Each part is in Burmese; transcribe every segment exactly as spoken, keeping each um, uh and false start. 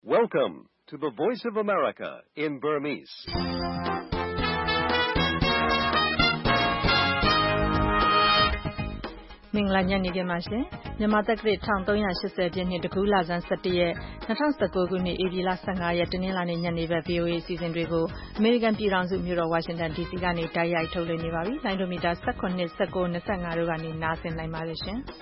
Welcome to the Voice of America in Burmese. ။မင်္ဂလာညနေခင်းပါရှင်။မြန်မာတက္ကရာ၁၃၈၀ပြည့်နှစ်တကူးလဆန်း၁၁ရက်၂၀၁၉ခုနှစ်ဧပြီလ၁၅ရက်တနင်္လာနေ့ညနေဘက် ဗွီအိုအေ အစီအစဉ်တွေကိုအမေရိကန်ပြည်ထောင်စုမြို့တော်ဝါရှင်တန်ဒီစီကနေတိုက်ရိုက်ထုတ်လွှင့်နေပါပြီ။လိုင်းဒိုမီတာ၁၇, ၁၉, ၂၅တို့ကနေနားဆင်နိုင်ပါတယ်ရှင်။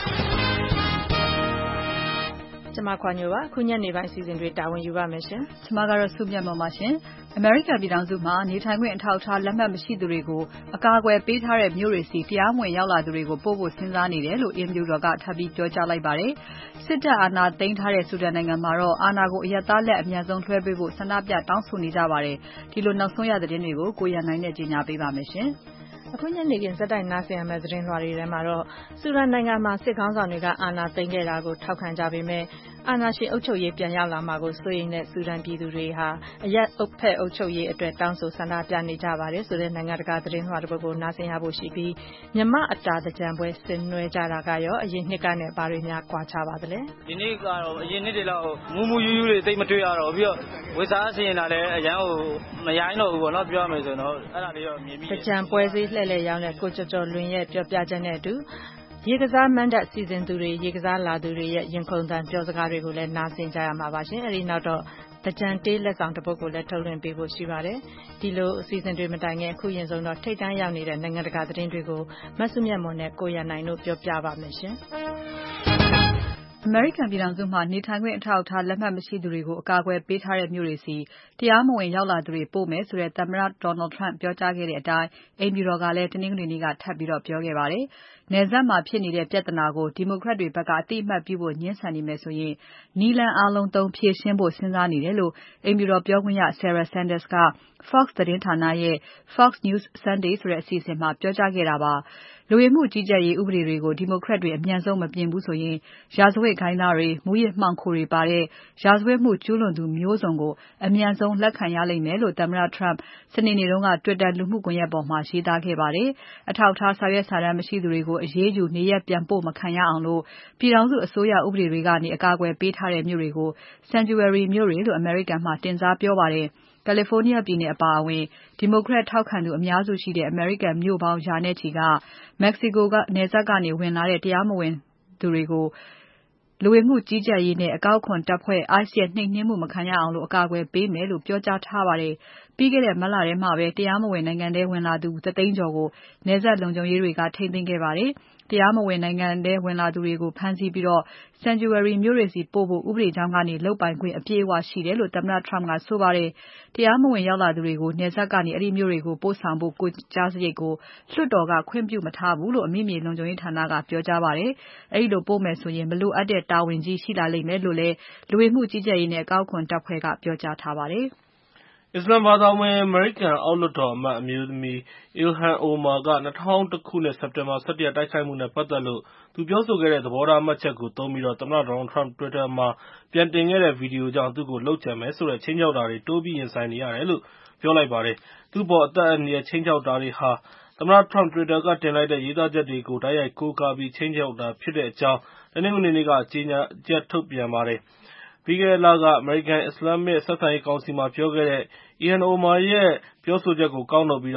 ကျမခွာညိုပါ။ခုညနေပိုင်းအစီအစဉ်တွေတာဝန်ယူပါမယ်ရှင်။ကျမကတော့စုမြတ်မွန်ပါရှင်။အမေရိကန်ပြည်ထောင်စုမှာနေထိုင်ခွင့်အထောက်အထားလက်မှတ်မရှိသူတွေကိုအကာအကွယ်ပေးထားတဲ့မြို့တွေစီတရားမဝင်ရောက်လာသူတွေကိုပို့ဖို့စဉ်းစားနေတယ်လို့အင်ဖြူတော်ကထပ်ပြီးပြောကြားလိုက်ပါတယ်။စစ်တပ်အာဏာသိမ်းထားတဲ့ဆူဒန်နိုင်ငံမှာတော့အာဏာကိုအရပ်သားလက်အမြန်ဆုံးလွှဲပေးဖို့ဆန္ဒပြတောင်းဆိုနေကြပါတယ်။ဒီလိုနောက်ဆုံးရသတင်းတွေကိုကိုရန်နိုင်နဲ့ကြီးညာပေးပါမယ်ရှင်။အခုညနေခင်းစက်တိုင်နားဆင်ရမယ့်သတင်းလွှာတွေထဲမှာတော့ဆူဒန်နိုင်ငံမှာစစ်ခေါင်းဆောင်တွေကအာဏာသိမ်းခဲ့တာကိုထောက်ခံကြပေမဲ့အာဏာရှင်အုပ်ချုပ်ရေးပြန်ရောက်လာမှာကိုစိုးရိမ်တဲ့ဆူဒန်ပြည်သူတွေဟာအရက်အုပ်ဖက်အုပ်ချုပ်ရေးအတွက်တောင်းဆိုဆန္ဒပြနေကြပါတယ်ဆိုတဲ့နိုင်ငံတကာသတင်းလွှာတစ်ပုဒ်ကိုနားဆင်ရဖို့ရှိပြီးမြမအတာတကြံပွဲဆင်နွှဲကြတာကရောအရင်နှစ်ကနဲ့ဘာတွေများကွာခြားပါသလဲဒီနေ့ကတော့အရင်နှစ်တွေလောက်မူးမူးယူးယူးတွေတိတ်မတွေ့ရတော့ပြီးတော့ဝေစားဆင်နေတာလည်းအရန်ကိုမရိုင်းတော့ဘူးပေါ့နော်ပြောရမယ်ဆိုတော့အဲ့ဒါလေးတော့မြင်ပြီးတကြံပွဲစည်းလှည့်လည်ရောင်းတဲ့ကိုကျော်ကျော်လွင်ရဲ့ပြောပြချက်နဲ့အတူရေကစားမန်းတပ်စီစဉ်သူတွေရေကစားလာသူတွေရဲ့ရင်ခုန်သံပြောစကားတွေကိုလည်းနားဆင်ကြရမှာပါရှင်အဲဒီနောက်တော့တကြံတေးလက်ဆောင်တစ်ပုဒ်ကိုလည်းထုတ်လွှင့်ပေးဖို့ရှိပါတယ်ဒီလိုအစီအစဉ်တွေမတိုင်ခင်အခုရင်ဆုံးတော့ထိတ်တန်းရောက်နေတဲ့နိုင်ငံတကာသတင်းတွေကိုမဆုမြတ်မွန်နဲ့ကိုရန်နိုင်တို့ပြောပြပါမယ်ရှင်အမေရိကန်ပြည်ထောင်စုမှာနေထိုင်ခွင့်အထောက်အထားလက်မှတ်မရှိသူတွေကိုအကာအကွယ်ပေးထားတဲ့မြို့တွေစီတရားမဝင်ရောက်လာသူတွေပို့မယ်ဆိုတဲ့သမ္မတ Donald Trump ပြောကြားခဲ့တဲ့အတိုင်းအိမ်ဖြူတော်ကလည်းတနင်္ဂနွေနေ့ကထပ်ပြီးတော့ပြောခဲ့ပါတယ်။နယ်စပ်မှာဖြစ်နေတဲ့ပြဿနာကိုဒီမိုကရက်တွေဘက်ကအတိအမှတ်ပြုဖို့ညှင်းဆန်နေမယ်ဆိုရင်နီလန်အားလုံးသုံးဖြေရှင်းဖို့စဉ်းစားနေတယ်လို့အိမ်ဖြူတော်ပြောခွင့်ရ Sarah Sanders က Fox သတင်းဌာနရဲ့ Fox News Sunday ဆိုတဲ့အစီအစဉ်မှာပြောကြားခဲ့တာပါ။လူဝင်မှုကြီးကြပ်ရေးဥပဒေတွေကိုဒီမိုကရက်တွေအမြန်ဆုံးမပြင်ဘူးဆိုရင်ရာဇဝတ်ခိုင်းသားတွေမူးယစ်မှောင်ခိုတွေပါတဲ့ရာဇဝတ်မှုကျူးလွန်သူမျိုးစုံကိုအမြန်ဆုံးလက်ခံရလိမ့်မယ်လို့သမ္မတ Trump စနေနေ့တုန်းက Twitter လူမှုကွန်ရက်ပေါ်မှာရေးသားခဲ့ပါတယ်။အထောက်အထားစာရွက်စာတမ်းမရှိသူတွေကိုအရေးယူနေရက်ပြန်ပို့မခံရအောင်လို့ပြည်ထောင်စုအစိုးရဥပဒေတွေကနေအကာအကွယ်ပေးထားတဲ့မြို့တွေကို Sanctuary မြို့တွေလို့အမေရိကန်မှာတင်စားပြောပါတယ်။ကယ်လီဖိုးနီးယားပြည်နယ်အပါအဝင်ဒီမိုကရက်ထောက်ခံသူအများစုရှိတဲ့အမေရိကန်မြို့ပေါင်းရာနဲ့ချီကမက္ကဆီကိုကနယ်စပ်ကနေဝင်လာတဲ့တရားမဝင်သူတွေကိုလူဝင်မှုကြီးကြပ်ရေးနဲ့အကောက်ခွန်တပ်ဖွဲ့ I C E ရဲ့နှိမ်နှင်းမှုမခံရအောင်လို့အကာအကွယ်ပေးမယ်လို့ပြောကြားထားပါတယ်။ပြီးခဲ့တဲ့မတ်လထဲမှာပဲတရားမဝင်နိုင်ငံထဲဝင်လာသူတသိန်းကျော်ကိုနယ်စပ်လုံခြုံရေးတွေကထိန်းသိမ်းခဲ့ပါတယ်။တရားမဝင်နိုင်ငံထဲဝင်လာသူတွေကိုဖမ်းဆီးပြီးတော့ Sanctuary မြို့တွေစီပို့ဖို့ဥပဒေကြောင်းကနေလုပ်ပိုင်ခွင့်အပြည့်အဝရှိတယ်လို့သမ္မတ Trump ကဆိုပါတယ်။တရားမဝင်ရောက်လာသူတွေကိုနယ်စပ်ကနေအဲ့ဒီမြို့တွေကိုပို့ဆောင်ဖို့ကိုကြားစရိတ်ကိုလွှတ်တော်ကခွင့်ပြုမထားဘူးလို့အမိမြေလုံခြုံရေးဌာနကပြောကြားပါတယ်။အဲ့ဒီလိုပို့မယ်ဆိုရင်မလိုအပ်တဲ့တာဝန်ကြီးရှိလာလိမ့်မယ်လို့လည်းလူဝင်မှုကြီးကြပ်ရေးနဲ့အကောက်ခွန်တပ်ဖွဲ့ကပြောကြားထားပါတယ်။အစ္စလာမ်ဘာသာဝင်အမေရိကန်အောက်လွှတ်တော်အမတ်အမျိုးသမီး Ilhan Omar က၂၀၀၁ခုနှစ်စက်တင်ဘာ၁၁ရက်တိုက်ခိုက်မှုနဲ့ပတ်သက်လို့သူပြောဆိုခဲ့တဲ့သဘောထားမှတ်ချက်ကိုသုံးပြီးသမ္မတ Donald Trump Twitter မှာပြန်တင်ခဲ့တဲ့ဗီဒီယိုကြောင့်သူ့ကိုလုပ်ကြံမယ်ဆိုတဲ့ခြိမ်းခြောက်တာတွေတိုးပြီးရင်ဆိုင်နေရတယ်လို့ပြောလိုက်ပါတယ်။သူ့အပေါ်အသက်အန္တရာယ်ခြိမ်းခြောက်တာတွေဟာသမ္မတ Trump Twitter ကတင်လိုက်တဲ့ရေးသားချက်တွေကိုတိုက်ရိုက်ကိုးကားပြီးခြိမ်းခြောက်တာဖြစ်တဲ့အကြောင်းတနင်္ဂနွေနေ့ကကြေညာချက်ထုတ်ပြန်ပါတယ်။ပြီးခဲ့တဲ့လကအမေရိကန်အစ္စလာမစ်ဆက်ဆံရေးကောင်စီမှာပြောခဲ့တဲ့ Ilhan Omar ရဲ့ပြောဆိုချက်ကိုကောက်နှုတ်ပြီး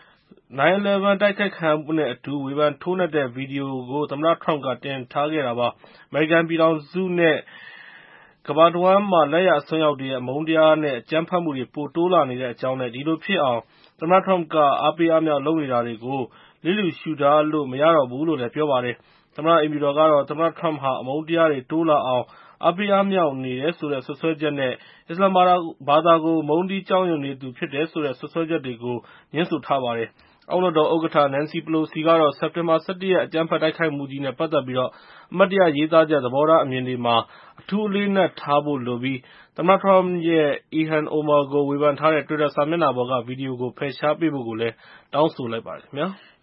nine eleven တိုက်ခိုက်ခံရမှုနဲ့အတူဝေဖန်ထိုးနှက်တဲ့ဗီဒီယိုကိုသမ္မတ Trump ကတင်ထားခဲ့တာပါ။အမေရိကန်ပြည်ထောင်စုနဲ့ကမ္ဘာတဝန်းမှာလက်ယာအစွန်းရောက်တွေရဲ့အမုန်းတရားနဲ့အကြမ်းဖက်မှုတွေပိုတိုးလာနေတဲ့အကြောင်းနဲ့ဒီလိုဖြစ်အောင်သမ္မတ Trump ကအားပေးအားမြှောက်လုပ်နေတာတွေကိုလျစ်လျူရှုထားလို့မရတော့ဘူးလို့လည်းပြောပါတယ်။သမ္မတအိမ်ဖြူတော်ကတော့သမ္မတ Trump ဟာအမုန်းတရားတွေတိုးလာအောင်အားပေးအားမြှောက်နေတယ်ဆိုတဲ့စွပ်စွဲချက်နဲ့အစ္စလာမ်ဘာသာကိုမုန်းတီးကြောင်းရွံနေသူဖြစ်တယ်ဆိုတဲ့စွပ်စွဲချက်တွေကိုငြင်းဆိုထားပါတယ်။အောက်လွှတ်တော်ဥက္ကဋ္ဌ Nancy Pelosi ကတော့စက်တင်ဘာ၁၁ရက်အကြမ်းဖက်တိုက်ခိုက်မှုကြီးနဲ့ပတ်သက်ပြီးအမှတ်တရရေးသားချက်သဘောထားအမြင်တွေမှာအထူးအလေးအနက်ထားဖို့လိုပြီးသမ္မတ Trump ရဲ့ Ilhan Omar ကိုဝေဖန်ထားတဲ့ Twitter စာမျက်နှာပေါ်ကဗီဒီယိုကိုဖယ်ရှားပေးဖို့လည်းတောင်းဆိုလိုက်ပါတယ်ခင်ဗျာ။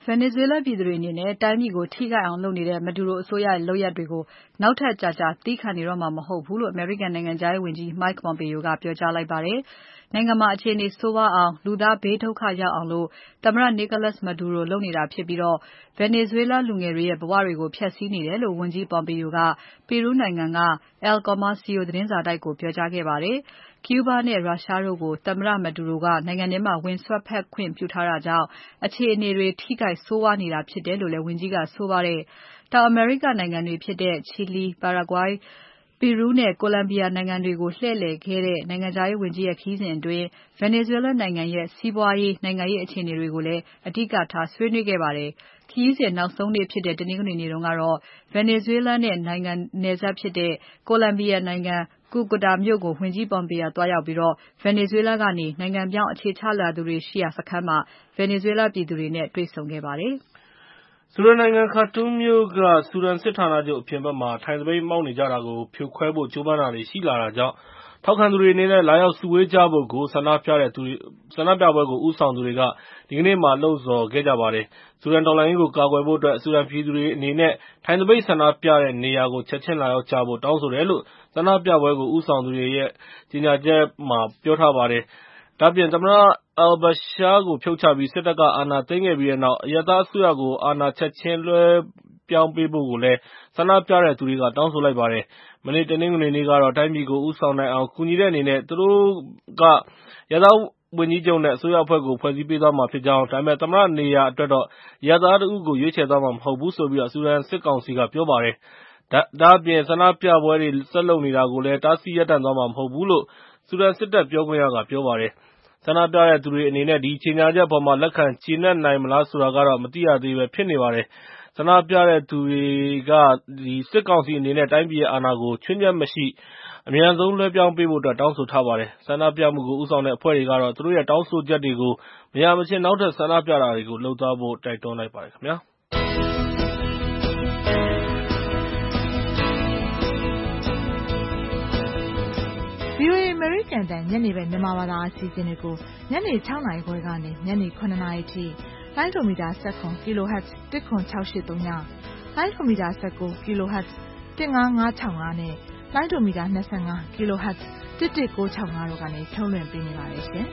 Venezuela ပြည်သူတွေအနေနဲ့တိုင်းပြည်ကိုထိခိုက်အောင်လုပ်နေတဲ့ Maduro အစိုးရရဲ့လုပ်ရပ်တွေကိုနောက်ထပ်ကြာကြာသည်းခံနေတော့မှာမဟုတ်ဘူးလို့ အမေရိကန်နိုင်ငံခြားရေးဝန်ကြီး Mike Pompeo ကပြောကြားလိုက်ပါတယ်။ နိုင်ငံမှာအခြေအနေဆိုးဝါးအောင် လူသားဘေးဒုက္ခရောက်အောင် သမ္မတ Nicolas Maduro လုပ်နေတာဖြစ်ပြီး Venezuela လူငယ်တွေရဲ့ဘဝတွေကို ဖျက်ဆီးနေတယ်လို့ ဝန်ကြီး Pompeo က Peru နိုင်ငံက El Comercio သတင်းစာတိုက်ကို ပြောကြားခဲ့ပါတယ်။ Cuba နဲ့ Russia တို့ကို သမ္မတ Maduro ကနိုင်ငံထဲမှာ ဝင်စွက်ဖက်ခွင့်ပြုထားတာကြောင့် အခြေအနေတွေ ထိခိုက်ဆိုးဝါးနေတာဖြစ်တယ်လို့လည်း ဝန်ကြီးကဆိုပါတယ်။ တောင်အမေရိကနိုင်ငံတွေဖြစ်တဲ့ Chile, Paraguay, Peru နဲ့ Colombia နိုင်ငံတွေကို လှည့်လည်ခဲ့တဲ့ နိုင်ငံခြားရေးဝန်ကြီးရဲ့ ခရီးစဉ်အတွင်း Venezuela နိုင်ငံရဲ့ စီးပွားရေး နိုင်ငံရေးအခြေအနေတွေကိုလည်း အဓိကထားဆွေးနွေးခဲ့ပါတယ်။ ခရီးစဉ်နောက်ဆုံးနေ့ဖြစ်တဲ့ တနင်္ဂနွေနေ့တုန်းကတော့ Venezuela နဲ့နိုင်ငံနယ်စပ်ဖြစ်တဲ့ Colombia နိုင်ငံ Cucuta မြို့ကို ဝန်ကြီး Pompeo သွားရောက်ပြီး Venezuela ကနေ နိုင်ငံပြောင်းအခြေချလာသူတွေရှိရာစခန်းမှာ Venezuela ပြည်သူတွေနဲ့ တွေ့ဆုံခဲ့ပါတယ်။ဆူဒန်နိုင်ငံ Khartoum မြို့က ဆူဒန်စစ်ဌာနချုပ်အပြင်ဘက်မှာ ထိုင်သပိတ်မှောက်နေကြတာကို ဖြိုခွဲဖို့ကြိုးပမ်းတာတွေရှိလာတာကြောင့် ထောက်ခံသူတွေအနေနဲ့ လာရောက်စုဝေးကြဖို့ ဆန္ဒပြပွဲကို ဦးဆောင်သူတွေက ဒီကနေ့ လှုံ့ဆော်ခဲ့ကြပါတယ်။ ဆူဒန်တော်လှန်ရေးကိုကာကွယ်ဖို့အတွက် ဆူဒန်ပြည်သူတွေအနေနဲ့ ထိုင်သပိတ်ဆန္ဒပြတဲ့နေရာကို ချက်ချင်းလာရောက်ကြဖို့ တောင်းဆိုတယ်လို့ ဆန္ဒပြပွဲကို ဦးဆောင်သူတွေရဲ့ ကြေညာချက်မှာ ပြောထားပါတယ်။ ဒါ့အပြင် သမ္မတ al-Bashir ကိုဖြုတ်ချပြီး စစ်တပ်က အာဏာသိမ်းခဲ့ပြီးတဲ့နောက် အရပ်သားအစိုးရကို အာဏာချက်ချင်းလွှဲပြောင်းပေးဖို့လည်း ဆန္ဒပြတဲ့သူတွေက တောင်းဆိုလိုက်ပါတယ်။ မနေ့ တနင်္ဂနွေနေ့ကတော့ တိုင်းပြည်ကို ဦးဆောင်နိုင်အောင် ကူညီတဲ့အနေနဲ့ သူတို့က အရပ်သားဝန်ကြီးချုပ်နဲ့ အစိုးရအဖွဲ့ကို ဖွဲ့စည်းပေးသွားမှာဖြစ်ကြောင်း၊ ဒါပေမဲ့ သမ္မတနေရာအတွက်တော့ အရပ်သားတဦးကို ရွေးချယ်သွားမှာမဟုတ်ဘူးလို့ ဆူဒန်စစ်ကောင်စီက ပြောပါတယ်။ ဒါ့အပြင် ဆန္ဒပြပွဲတွေဆက်လုပ်နေတာကိုလည်း တားဆီးရပ်တန့်သွားမှာမဟုတ်ဘူးလို့ ဆူဒန်စစ်တပ်ပြောခွင့်ရက ပြောပါတယ်။ ဆန္ဒပြတဲ့သူတွေအနေနဲ့ ဒီကြေညာချက်အပေါ် လက်ခံကျေနပ်နိုင်မလားဆိုတာကတော့ မသိရသေးဘဲဖြစ်နေပါတယ်။ ဆန္ဒပြတဲ့သူတွေက စစ်ကောင်စီအနေနဲ့ တိုင်းပြည်ရဲ့အာဏာကို ခြွင်းချက်မရှိ အမြန်ဆုံးလွှဲပြောင်းပေးဖို့ တောင်းဆိုထားပါတယ်။ ဆန္ဒပြမှုကိုဦးဆောင်တဲ့အဖွဲ့တွေကတော့ သူတို့ရဲ့တောင်းဆိုချက်တွေကို မရမချင်း နောက်ထပ်ဆန္ဒပြတာတွေကို လုပ်သွားဖို့ တိုက်တွန်းလိုက်ပါတယ်ခင်ဗျာ။ VOA အမေရိကန်အသံညနေပိုင်းမြန်မာဘာသာအစီအစဉ်တွေကို ညနေ ၆ နာရီခွဲကနေ ညနေ ၇ နာရီထိ လိုင်းဒိုမီတာ ၁၇ kHz တစ်ခွန်းခြောက်ရှစ်သုံးည လိုင်းဒိုမီတာ ၁၉ kHz တစ်ငါးငါးခြောက်ငါး နဲ့ လိုင်းဒိုမီတာ ၂၅ kHz တစ်တစ်ကိုးခြောက်ငါး တို့ကနေထုတ်လွှင့်ပေးနေပါတယ်ရှင်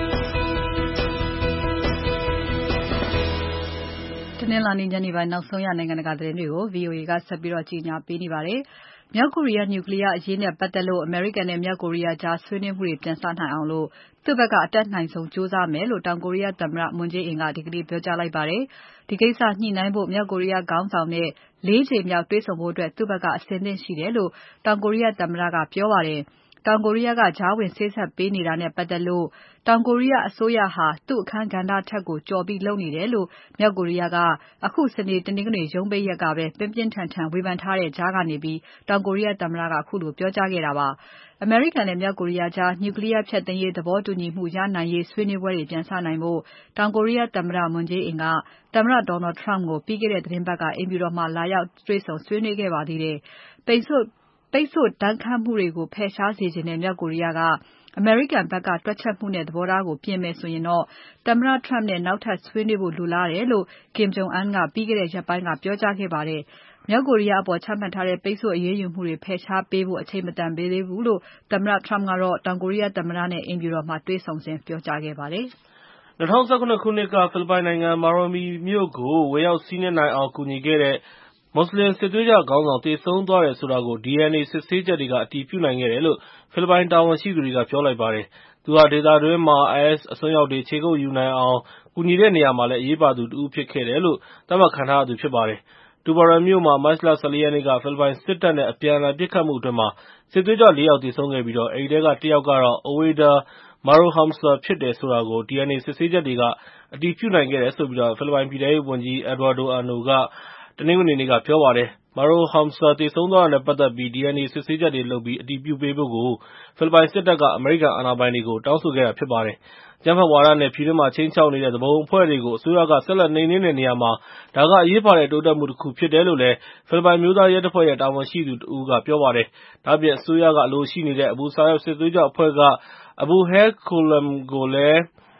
။တနင်္လာနေ့ညနေပိုင်းနောက်ဆုံးရနိုင်ငံတကာသတင်းတွေကို VOA ကဆက်ပြီးကြေညာပေးနေပါတယ်။ မြောက်ကိုရီးယား Nuclear အရေးနဲ့ပတ်သက်လို့ အမေရိကန်နဲ့ မြောက်ကိုရီးယားကြား ဆွေးနွေးမှုတွေပြန်စနိုင်အောင် သူ့ဘက်က အတတ်နိုင်ဆုံးကြိုးစားမယ်လို့ တောင်ကိုရီးယားသမ္မတ Moon Jae-in ကဒီကနေ့ပြောကြားလိုက်ပါတယ်။ ဒီကိစ္စညှိနှိုင်းဖို့ မြောက်ကိုရီးယားခေါင်းဆောင်နဲ့ လေးကြိမ်မြောက်တွေ့ဆုံဖို့ သူ့ဘက်က အဆင်သင့်ရှိတယ်လို့ တောင်ကိုရီးယားသမ္မတက ပြောပါတယ်။ တောင်ကိုရီးယားက ကြားဝင်စေ့စပ်ပေးနေတာနဲ့ပတ်သက်လို့ တောင်ကိုရီးယားအစိုးရဟာ သူ့အခန်းကဏ္ဍထက်ကို ကျော်ပြီးလုပ်နေတယ်လို့ မြောက်ကိုရီးယားက အခုစနေ၊ တနင်္ဂနွေရုံးပိတ်ရက်ကပဲ ပြင်းပြင်းထန်ထန်ဝေဖန်ထားတဲ့ကြားကနေ တောင်ကိုရီးယားသမ္မတက ခုလိုပြောကြားခဲ့တာပါ။ အမေရိကန်နဲ့ မြောက်ကိုရီးယားကြား Nuclear ဖျက်သိမ်းရေးသဘောတူညီမှုရနိုင်ရေးဆွေးနွေးပွဲတွေပြန်စနိုင်ဖို့ တောင်ကိုရီးယားသမ္မတ Moon Jae-in က သမ္မတ Donald Trump ကို ပြီးခဲ့တဲ့သီတင်းပတ်က အိမ်ဖြူတော်မှာလာရောက်တွေ့ဆုံဆွေးနွေးခဲ့ပါသေးတယ်။ ပိတ်ဆို့ဒဏ်ခတ်မှုတွေကို ဖယ်ရှားစေချင်တဲ့ မြောက်ကိုရီးယားက အမေရိကန်ဘက်က တွက်ချက်မှုနဲ့ သဘောထားကိုပြင်မယ်ဆိုရင် သမ္မတ Trump နဲ့နောက်ထပ်ဆွေးနွေးဖို့လိုလားတယ်လို့ Kim Jong Un ကပြီးခဲ့တဲ့ရက်ပိုင်းက ပြောကြားခဲ့ပါတယ်။ မြောက်ကိုရီးယားအပေါ်ချမှတ်ထားတဲ့ ပိတ်ဆို့အရေးယူမှုတွေဖယ်ရှားပေးဖို့ အချိန်မတန်သေးဘူးလို့ သမ္မတ Trump ကတော့ တောင်ကိုရီးယားသမ္မတနဲ့ အိမ်ဖြူတော်မှာတွေ့ဆုံစဉ်ပြောကြားခဲ့ပါတယ်။၂၀၁၇ ခုနှစ်က ဖိလစ်ပိုင်နိုင်ငံ Marami မြို့ကို ဝင်ရောက်စီးနင်းနိုင်အောင်ကူညီခဲ့တဲ့ မွတ်ဆလင်စစ်သွေးကြွခေါင်းဆောင်သေဆုံးသွားတယ်ဆိုတာကို ဒီအန်အေ စစ်ဆေးချက်တွေက အတည်ပြုနိုင်ခဲ့တယ်လို့ ဖိလစ်ပိုင်တာဝန်ရှိသူတွေက ပြောလိုက်ပါတယ်။ သူဟာ ဒေသတွင်းမှာ IS အစွန်းရောက်တွေ ခြေကုပ်ယူနိုင်အောင်ကူညီတဲ့နေရာမှာလည်း အရေးပါသူတဦးဖြစ်ခဲ့တယ်လို့ သတ်မှတ်ခံထားရသူဖြစ်ပါတယ်။ Tubaran မြို့မှာ မတ်လ ၁၄ ရက်နေ့က ဖိလစ်ပိုင်စစ်တပ်နဲ့ အပြန်အလှန်ပစ်ခတ်မှုအတွင်း စစ်သွေးကြွ လေး ယောက်သေဆုံးခဲ့ပြီး အဲဒီထဲက တ ယောက်ကတော့ Oweda Maruhamsa ဖြစ်တယ်ဆိုတာကို ဒီအန်အေစစ်ဆေးချက်တွေက အတည်ပြုနိုင်ခဲ့တယ်လို့ ဖိလစ်ပိုင်ပြည်ထဲရေးဝန်ကြီး Eduardo Ano က တနင်္ဂနွေနေ့က ပြောပါတယ်။ Maruhamsa သေဆုံးသွားတာနဲ့ပတ်သက်ပြီး ဒီအန်အေစစ်ဆေးချက်တွေလုပ်ပြီး အတည်ပြုပေးဖို့ ဖိလစ်ပိုင်စစ်တပ်က အမေရိကန်အာဏာပိုင်တွေကို တောင်းဆိုခဲ့တာဖြစ်ပါတယ်။ အကြမ်းဖက်ဝါဒနဲ့ ပြည်တွင်းမှာ ခြိမ်းခြောက်နေတဲ့ သူပုန်အဖွဲ့တွေကို အစိုးရက ဆက်လက်နှိမ်နင်းတဲ့နေရာမှာ ဒါက အရေးပါတဲ့တိုးတက်မှုတခုဖြစ်တယ်လို့ ဖိလစ်ပိုင်အမျိုးသားရဲတပ်ဖွဲ့ရဲ့ တာဝန်ရှိသူတဦးက ပြောပါတယ်။ ဒါ့အပြင် အစိုးရကအလိုရှိနေတဲ့ Abu Sayyaf စစ်သွေးကြွအဖွဲ့က Abu Hayat Collum ကိုလည်း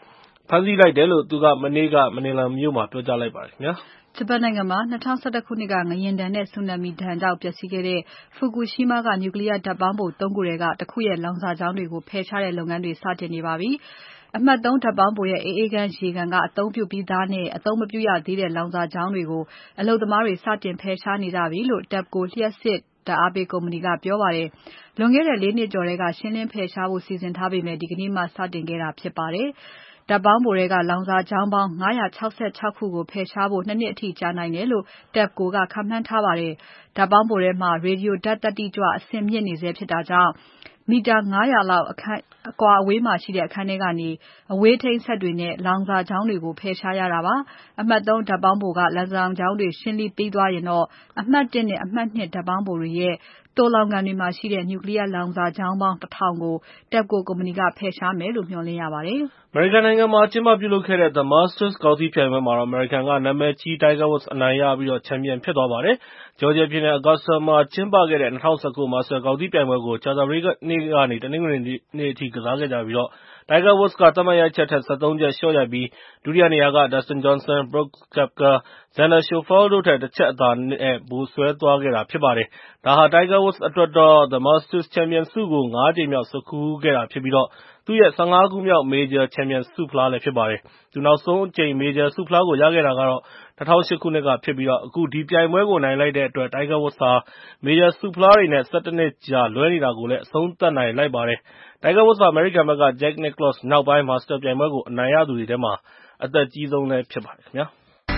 ဖမ်းဆီးလိုက်တယ်လို့သူကမနေ့ကမနီလာမြို့မှာပြောကြားလိုက်ပါတယ်ခင်ဗျာဂျပန်နိုင်ငံမှာ၂၀၁၁ခုနှစ်ကငလျင်ဒဏ်နဲ့ဆူနာမီဒဏ်ကြောင့်ပျက်စီးခဲ့တဲ့ Fukushima က Nuclear ဓာတ်ပေါင်းဖိုသုံးခုထဲကတစ်ခုရဲ့လောင်စာကြောင်းတွေကိုဖယ်ရှားတဲ့လုပ်ငန်းတွေစတင်နေပါပြီ။အမှတ်သုံးဓာတ်ပေါင်းဖိုရဲ့အေးအေးခန်းရေကန်ကအသုံးပြုပြီးသားနဲ့အသုံးမပြုရသေးတဲ့လောင်စာကြောင်းတွေကိုအလုပ်သမားတွေစတင်ဖယ်ရှားနေကြပြီလို့ Tepco လျှပ်စစ်ဓာတ်အားပေးကုမ္ပဏီကပြောပါတယ်။လွန်ခဲ့တဲ့လေးနှစ်ကျော်ထဲကရှင်းလင်းဖယ်ရှားဖို့စီစဉ်ထားပေမဲ့ဒီကနေ့မှစတင်ခဲ့တာဖြစ်ပါတယ်။ဓာတ်ပေါင်းဖိုတွေကလောင်စာကြောင်းပေါင်း၅၆၆ခုကိုဖယ်ရှားဖို့နှစ်နှစ်အထိကြာနိုင်တယ်လို့ Tepco ကခန့်မှန်းထားပါတယ်။ဓာတ်ပေါင်းဖိုထဲမှာ ရေဒီယိုဓာတ်သတ္တိကြွအဆင့်မြင့်နေဆဲဖြစ်တာကြောင့်မီတာ၅၀၀လောက်အကွာအဝေးမှာရှိတဲ့အခန်းထဲကနေအဝေးထိန်းစက်တွေနဲ့လောင်စာကြောင်းတွေကိုဖယ်ရှားရတာပါ။အမှတ်သုံးဓာတ်ပေါင်းဖိုကလန်ဆောင်ကြောင်းတွေရှင်းလင်းပြီးသွားရင်တော့အမှတ်တစ်နဲ့အမှတ်နှစ်ဓာတ်ပေါင်းဖိုတွေရဲ့သိုလှောင်ကန်တွေမှာရှိတဲ့ Nuclear လောင်စာကြောင်းပေါင်းတစ်ထောင်ကို Tepco ကုမ္ပဏီကဖယ်ရှားမယ်လို့မျှော်လင့်ရပါတယ်။အမေရိကန်နိုင်ငံမှာကျင်းပပြုလုပ်ခဲ့တဲ့ The Masters ဂေါက်သီးပြိုင်ပွဲမှာတော့အမေရိကန်ကနာမည်ကြီး Tiger Woods အနိုင်ရပြီးချန်ပီယံဖြစ်သွားပါတယ်။ Georgia ပြည်နယ် Augusta မှာကျင်းပခဲ့တဲ့၂၀၁၉ Masters ဂေါက်သီးပြိုင်ပွဲကိုကြာသပတေးနေ့ကနေ တနင်္ဂနွေနေ့အထိကစားခဲ့ကြပြီး Tiger Woods ကသတ်မှတ်ရိုက်ချက်ထက် ၁၃ ချက်လျှော့ရိုက်ပြီး ဒုတိယနေရာက Dustin Johnson, Brooks Koepka, Xander Schauffele တို့ထက် တချက်အသာနဲ့ ဗိုလ်စွဲသွားခဲ့တာဖြစ်ပါတယ်။ ဒါဟာ Tiger Woods အတွက်တော့ The Masters ချန်ပီယံဆုကို ငါးကြိမ်မြောက်ဆွတ်ခူးခဲ့တာဖြစ်ပြီး သူ့ရဲ့ ၁၅ ခုမြောက် Major ချန်ပီယံဆုဖလားလည်းဖြစ်ပါတယ်။ သူနောက်ဆုံးအကြိမ် Major ဆုဖလားကိုရခဲ့တာကတော့၂၀၀၈ ခုနှစ်ကဖြစ်ပြီး အခုဒီပြိုင်ပွဲကိုနိုင်လိုက်တဲ့အတွက် Tiger Woods ဟာ Major ဆုဖလားတွေနဲ့ ၁၁ နှစ်ကြာလွဲနေတာကိုလည်းအဆုံးသတ်နိုင်လိုက်ပါတယ်။ Tiger Woods ဟာ အမေရိကန်ဘက်က Jack Nicklaus နောက်ပိုင်း Masters ပြိုင်ပွဲကိုအနိုင်ရသူတွေထဲမှာအသက်ကြီးဆုံးလည်းဖြစ်ပါတယ်ခင်ဗျာ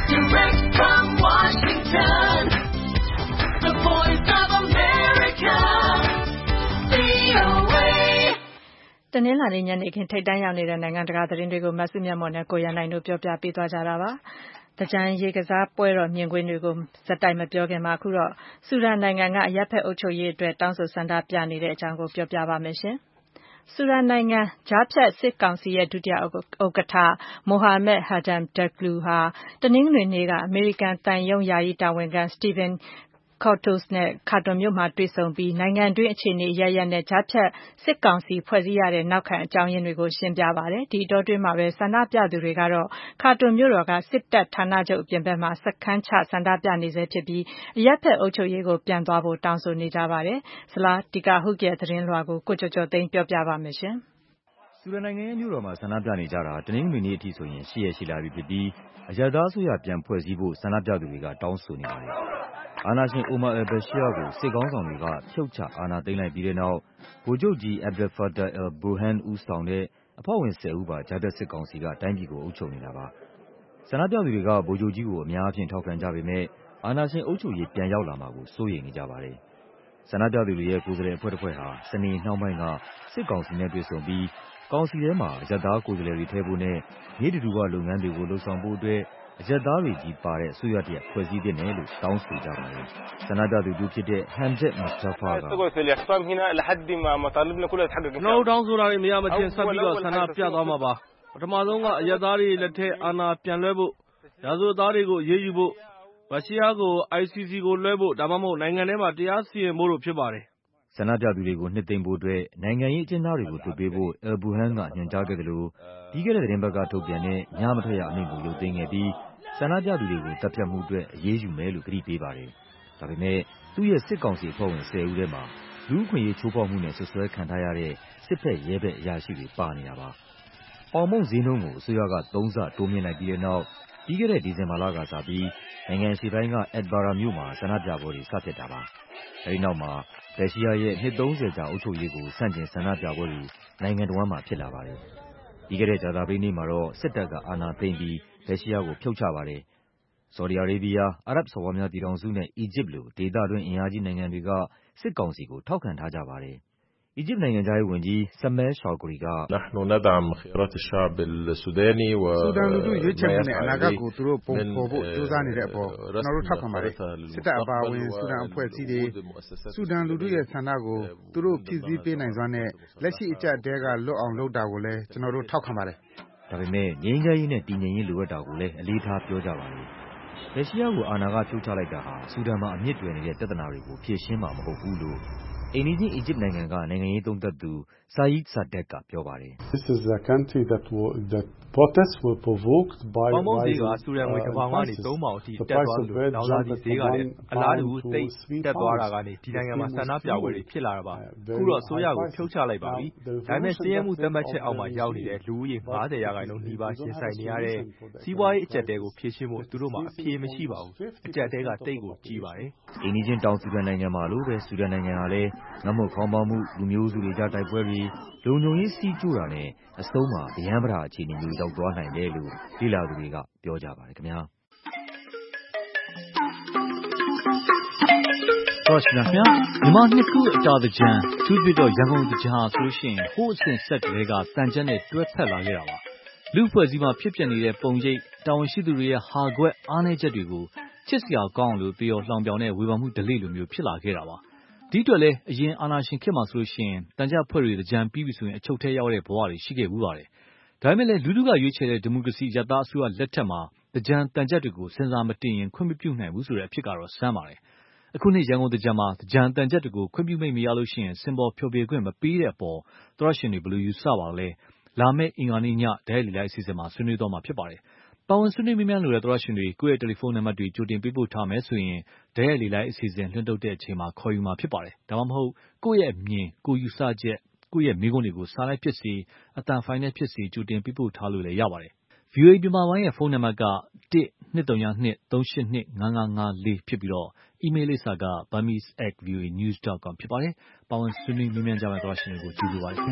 တနင်္လာနေ့ညနေခင်းထိပ်တန်းရောက်နေတဲ့နိုင်ငံတကာသတင်းတွေကိုမစုမြတ်မွန်နဲ့ကိုရန်နိုင်တို့ပြောပြပေးသွားကြတာပါ။သင်္ကြန်ရေကစားပွဲတော်မြင်ကွင်းတွေကိုဆက်တိုက်မပြောခင်မှာအခုတော့ဆူဒန်နိုင်ငံကအရပ်ဖက်အုပ်ချုပ်ရေးအတွက်တောင်းဆိုဆန္ဒပြနေတဲ့အကြောင်းကိုပြောပြပါမယ်ရှင်။ဆူဒန်နိုင်ငံကြားဖြတ်စစ်ကောင်စီရဲ့ဒုတိယဥက္ကဋ္ဌ Mohamed Hamdan Daglo ဟာတနင်္ဂနွေနေ့ကအမေရိကန်သံရုံးယာယီတာဝန်ခံ Stephen Cortos နဲ့ခါတွန်မြို့မှာတွေ့ဆုံပြီးနိုင်ငံတွင်းအခြေအနေအရပ်ရပ်နဲ့ကြားဖြတ်စစ်ကောင်စီဖွဲ့စည်းရတဲ့နောက်ခံအကြောင်းရင်းတွေကိုရှင်းပြပါတယ်။ဒီအတောအတွင်းမှာပဲဆန္ဒပြသူတွေကတော့ခါတွန်မြို့တော်ကစစ်တပ်ဌာနချုပ်အပြင်ဘက်မှာစခန်းချဆန္ဒပြနေဆဲဖြစ်ပြီးအရပ်ဖက်အုပ်ချုပ်ရေးကိုပြန်သွားဖို့တောင်းဆိုနေကြပါတယ်။ဇလားတီကာဟုတ်ရဲ့သတင်းလွှာကိုကိုကျော်ကျော်သိန်းပြောပြပါမယ်ရှင်။ဆူဒန်နိုင်ငံရဲ့မြို့တော်မှာဆန္ဒပြနေကြတာတနင်္ဂနွေနေ့အထိဆိုရင်ရှစ်ရက်ရှိလာပြီဖြစ်ပြီးအရပ်သားအစိုးရပြန်ဖွဲ့စည်းဖို့ဆန္ဒပြသူတွေကတောင်းဆိုနေပါတယ်။အာဏာရှင် Omar al-Bashir ကိုစစ်ခေါင်းဆောင်တွေကဖြုတ်ချအာဏာသိမ်းလိုက်ပြီးတဲ့နောက်ဗိုလ်ချုပ်ကြီး Abdel Fattah al-Burhan ဦးဆောင်တဲ့အဖွဲ့ဝင်ဆယ်ဦးပါကြားဖြတ်စစ်ကောင်စီကတိုင်းပြည်ကိုအုပ်ချုပ်နေတာပါ။ဆန္ဒပြသူတွေကဗိုလ်ချုပ်ကြီးကိုအများအားဖြင့်ထောက်ခံကြပေမဲ့အာဏာရှင်အုပ်ချုပ်ရေးပြန်ရောက်လာမှာကိုစိုးရိမ်နေကြပါတယ်။ဆန္ဒပြသူတွေရဲ့ကိုယ်စားလှယ်အဖွဲ့တစ်ဖွဲ့ဟာစနေနှောင်းပိုင်းကစစ်ကောင်စီနဲ့တွေ့ဆုံပြီးကောင်စီထဲမှာအရပ်သားကိုယ်စားလှယ်တွေထည့်ဖို့နဲ့နေ့တူတူကလုပ်ငန်းတွေကိုလှုပ်ဆောင်ဖို့အတွက်အရပ်သားတွေကြီးပါတဲ့အစိုးရတစ်ရပ်ဖွဲ့စည်းသင့်တယ်လို့တောင်းဆိုကြပါတယ်။ဆန္ဒပြသူတူဖြစ်တဲ့ Hamdok Mustafa ကကျွန်တော်တို့တောင်းဆိုတာတွေမရမချင်းဆက်ပြီးတော့ဆန္ဒပြသွားမှာပါ။ပထမဆုံးကအရပ်သားတွေလက်ထက်အာဏာပြန်လွှဲဖို့ရာဇဝတ်သားတွေကိုအရေးယူဖို့ဘရှီယာကို I C C ကိုလွှဲဖို့ဒါမှမဟုတ်နိုင်ငံထဲမှာတရားစီရင်ဖို့တို့ဖြစ်ပါတယ်။ဆန္ဒပြသူတွေကိုနှစ်သိမ့်ဖို့အတွက်နိုင်ငံရေးအကျဉ်းသားတွေကိုလွှတ်ပေးဖို့ al-Burhan ကညွှန်ကြားခဲ့တယ်လို့ပြီးခဲ့တဲ့သတင်းပတ်ကထုတ်ပြန်တဲ့ညမထွက်ရအမိန့်ကိုရုပ်သိမ်းခဲ့ပြီးဆန္ဒပြသူတွေကိုတပ်ဖြတ်မှုအတွက်အရေးယူမယ်လို့ကတိပေးပါတယ်။ဒါပေမဲ့သူ့ရဲ့စစ်ကောင်စီအဖွဲ့ဝင်ဆယ်ဦးထဲမှာလူ့အခွင့်အရေးချိုးဖောက်မှုနဲ့ဆွဆွဲခံထားရတဲ့စစ်ဖက်ရဲဘက်အရာရှိတွေပါနေတာပါ။ပေါင်မုန့်ဈေးနှုန်းကိုအစိုးရကသုံးဆတိုးမြင့်လိုက်ပြီးတဲ့နောက်ပြီးခဲ့တဲ့ဒီဇင်ဘာလကစပြီးနိုင်ငံအရှေ့ပိုင်းက Atbara မြို့မှာဆန္ဒပြပွဲတွေစဖြစ်တာပါ။အဲဒီနောက်မှာဘရှီယာရဲ့နှစ်သုံးဆယ်ကြာအုပ်ချုပ်ရေးကိုဆန့်ကျင်ဆန္ဒပြပွဲတွေနိုင်ငံတစ်ဝန်းမှာဖြစ်လာပါတယ်။ပြီးခဲ့တဲ့ကြာသပတေးနေ့မှာတော့စစ်တပ်ကအာဏာသိမ်းပြီးဘရှီယာကိုဖြုတ်ချပါတယ်။ဆော်ဒီအာရေးဗီးယား၊အာရပ်စော်ဘွားများပြည်ထောင်စုနဲ့အီဂျစ်လိုဒေသတွင်းအင်အားကြီးနိုင်ငံတွေကစစ်ကောင်စီကိုထောက်ခံထားကြပါတယ်။အီဂျစ်နိုင်ငံခြားရေးဝန်ကြီး Sameh Shoukry ကဆူဒန်လူထုရွေးချယ်မှုနဲ့အနာဂတ်ကိုသူတို့ပုံဖော်ဖို့ကြိုးစားနေတဲ့အပေါ်ကျွန်တော်တို့ထောက်ခံပါတယ်။စစ်တပ်အပါအဝင်ဆူဒန်အဖွဲ့အစည်းတွေဆူဒန်လူထုရဲ့ဆန္ဒကိုသူတို့ဖြည့်ဆည်းပေးနိုင်စွမ်းနဲ့လက်ရှိအကျပ်အတည်းကလွတ်အောင်လုပ်တာကိုလည်းကျွန်တော်တို့ထောက်ခံပါတယ်။ဒါပေမဲ့ငြိမ်းချမ်းရေးနဲ့တည်ငြိမ်ရေးလိုအပ်တာကိုလည်းအလေးထားပြောကြပါတယ်။ဘရှီယာကိုအာဏာကဖြုတ်ချလိုက်တာဟာဆူဒန်မှာအမြင့်တွယ်နေတဲ့ပြဿနာတွေကိုဖြေရှင်းမှာမဟုတ်ဘူးလို့အိမ်နီးချင်းအီဂျစ်နိုင်ငံကနိုင်ငံရေးသုံးသပ်သူ Saeed Sadak ကပြောပါတယ်။ This is a country that will, that protests were provoked by ပေါင်မုန့်ဈေးကဆူဒန်ငွေတစ်ပေါင်ကနေသုံးပေါင်အထိတက်သွားသလိုလောင်စာဆီဈေးကလည်းအလားတူသိပ်တက်သွားတာကနေဒီနိုင်ငံမှာဆန္ဒပြပွဲတွေဖြစ်လာတာပါအခုတော့အစိုးရကိုဖြုတ်ချလိုက်ပါပြီဒါပေမဲ့စည်းရဲမှုသတ်မှတ်ချက်အောက်မှာရောက်နေတဲ့လူဦးရေ၅၀ရာခိုင်နှုန်းနှီးပါးရင်ဆိုင်နေရတဲ့စီးပွားရေးအကျပ်တဲကိုဖြေရှင်းဖို့သူတို့မှာအဖြေမရှိပါဘူးအကျပ်တဲကတိတ်ကိုကြီးပါတယ်အိမ်နီးချင်းတောင်ဆူဒန်နိုင်ငံမှာလိုပဲဆူဒန်နိုင်ငံဟာလည်းငတ်မွတ်ခေါင်းပါးမှုလူမျိုးစုတွေကြားတိုက်ပွဲတွေလုံခြုံရေးစီးကျူးတာနဲ့အဆုံးမှာဗျမ်းပရာအခြေအနေမျိုးရောက်သွားနိုင်တယ်လို့လေ့လာသူတွေကပြောကြပါတယ်ခင်ဗျာတော့ရှင်ဗျာမြန်မာနှစ်ခုအတာတကြံသူပြတော့ရန်ကုန်တကြံဟာဆိုလို့ရှိရင်ဟိုးအစဉ်ဆက်ကလေးကတန်ကြက်နဲ့တွဲဖက်လာခဲ့တာပါလူဖွဲ့စည်းမှာဖြစ်ပျက်နေတဲ့ပုံရိပ်တာဝန်ရှိသူတွေရဲ့ဟာကွက်အားနည်းချက်တွေကိုချစ်စရာကောင်းလို့ပြီးတော့လှောင်ပြောင်တဲ့ဝေဖန်မှုဒလိလိုမျိုးဖြစ်လာခဲ့တာပါဒီအတွက်လည်းအရင်အာဏာရှင်ခေတ်မှာဆိုလို့ရှိရင်တန်ကြပ်ဖွဲ့တွေတကြံပြီးပြီဆိုရင်အချုပ်ထဲရောက်တဲ့ဘဝတွေရှိခဲ့ဘူးပါတယ်ဒါပေမဲ့လည်းလူထုကရွေးချယ်တဲ့ဒီမိုကရေစီရသားအစိုးရလက်ထက်မှာတကြံတန်ကြပ်တွေကိုစဉ်းစားမတင်ရင်ခွင့်မပြုနိုင်ဘူးဆိုတဲ့အဖြစ်ကတော့စမ်းပါတယ်အခုနှစ်ရန်ကုန်တကြံမှာတကြံတန်ကြပ်တွေကိုခွင့်ပြုမိတ်မရလို့ရှိရင်စင်ပေါ်ဖျော်ဖြေခွင့်မပေးတဲ့အပေါ်သရရှင်တွေဘယ်လိုယူဆပါလဲလာမယ့်အင်္ဂါနေ့ညဒဲလီလိုက်အစီအစဉ်မှာဆွေးနွေးတော့မှာဖြစ်ပါတယ်ပါဝင်ဆွေးနွေးမြန်းလို့တဲ့သရရှင်တွေကိုယ့်ရဲ့တယ်လီဖုန်းနံပါတ်တွေကြိုတင်ပေးပို့ထားမယ်ဆိုရင်ဒဲလီလိုက်အစီအစဉ်လွှင့်ထုတ်တဲ့အချိန်မှာခေါ်ယူမှာဖြစ်ပါတယ်ဒါမှမဟုတ်ကိုယ့်ရဲ့အမြင်ကိုယူဆချက်ကိုယ့်ရဲ့မိကုန်းတွေကိုစာလိုက်ဖြစ်စီအတန်ဖိုင်နဲ့ဖြစ်စီကြိုတင်ပေးပို့ထားလို့လည်းရပါတယ် ဗီအိုအေ မြန်မာပိုင်းရဲ့ဖုန်းနံပါတ်က တစ်နှစ်သုံးနှစ်သုံးရှစ်နှစ်ငါးငါးငါးလေးဖြစ်ပြီးတော့အီးမေးလ်လိပ်စာက burmese at v o a news dot com ဖြစ်ပါတယ်ပါဝင်ဆွေးနွေးမြန်းကြမယ့်သရရှင်တွေကိုကြိုဆိုပါရစေ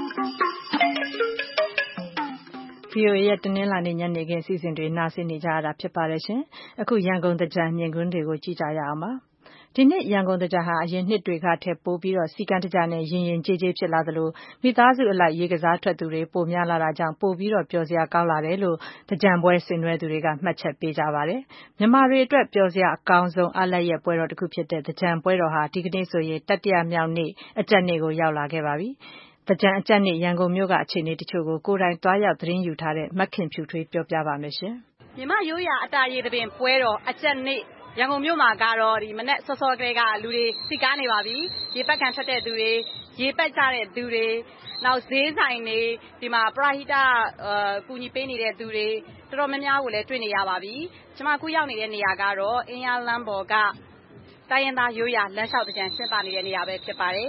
ဗီအိုအေရဲ့တနင်္လာနေ့ညနေခင်းအစီအစဉ်တွေနားဆင်နေကြရတာဖြစ်ပါတယ်ရှင်အခုရန်ကုန်တကြံမြင်ကွင်းတွေကိုကြည့်ကြရအောင်ပါဒီနှစ်ရန်ကုန်တကြံဟာအရင်နှစ်တွေကထက်ပိုပြီးတော့စီကံတကြနဲ့ရင်ရင်ကြေးကြေးဖြစ်လာသလိုမိသားစုအလိုက်ရေကစားထွက်သူတွေပိုများလာတာကြောင့်ပိုပြီးတော့ပျော်စရာကောင်းလာတယ်လို့တကြံပွဲဆင်နွှဲသူတွေကမှတ်ချက်ပေးကြပါတယ်မြန်မာတွေအတွက်ပျော်စရာအကောင်းဆုံးအားလပ်ရက်ပွဲတော်တစ်ခုဖြစ်တဲ့တကြံပွဲတော်ဟာဒီကနေ့ဆိုရင်တတိယမြောက်နေ့အကျက်နေ့ကိုရောက်လာခဲ့ပါပြီတကြံအကျက်နေ့ရန်ကုန်မြို့ကအခြေအနေတချို့ကိုကိုယ်တိုင်တွားရောက်သတင်းယူထားတဲ့မက်ခင်ဖြူထွေးပြောပြပါမယ်ရှင်မြမရိုးရာအတာရေတပင်ပွဲတော်အကျက်နေ့ရန်ကုန်မြို့မှာကတော့ဒီမနေ့စောစောကလေးကလူတွေစီကားနေပါပြီရေပက်ခံထွက်တဲ့သူတွေရေပက်ကြတဲ့သူတွေနောက်ဈေးဆိုင်တွေဒီမှာပရာဟိတအာကူညီပေးနေတဲ့သူတွေတော်တော်များများကိုလည်းတွေ့နေရပါပြီကျွန်မအခုရောက်နေတဲ့နေရာကတော့အင်းရလမ်းပေါ်ကတိုင်းရင်းသားရိုးရာလမ်းလျှောက်တကြံရှင်းပနေတဲ့နေရာပဲဖြစ်ပါတယ်